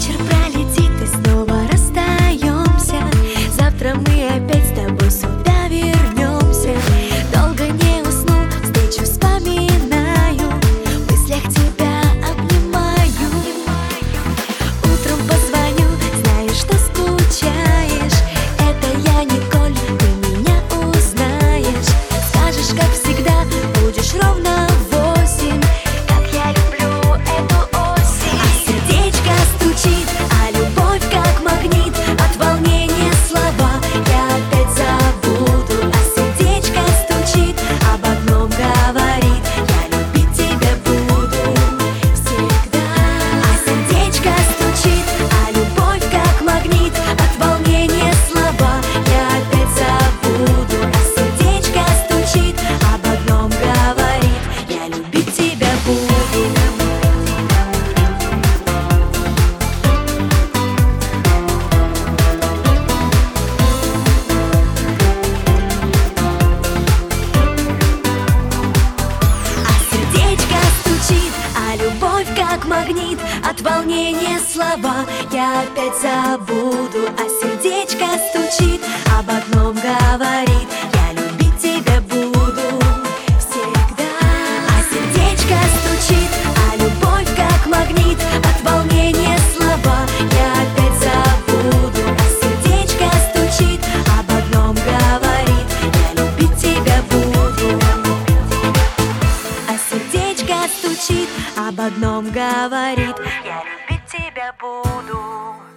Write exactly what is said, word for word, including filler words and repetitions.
Вечер пролетит и снова расстаемся. Завтра мы опять с тобой сюда вернемся. Долго не усну, встречу вспоминаю, в мыслях тебя обнимаю. Утром позвоню, знаю, что скучаешь. Это я, Николь, ты меня узнаешь. Скажешь, как всегда, будешь ровно в восемь. Как я люблю эту осень. А сердечко стучит, а любовь как магнит. От волнения слова я опять забуду. А сердечко стучит, об одном говорит: я любить тебя буду всегда. А сердечко стучит, а любовь как магнит. От волнения слова я опять забуду. А сердечко стучит, об одном говорит: я любить тебя буду. А любовь как магнит, от волнения слова я опять забуду. А сердечко стучит, об одном говорит: я любить тебя буду всегда. А сердечко стучит, а любовь как магнит. От волнения слова я опять забуду. А сердечко стучит, об одном говорит: я любить тебя буду. А сердечко стучит, об одном говорит: я любить тебя буду.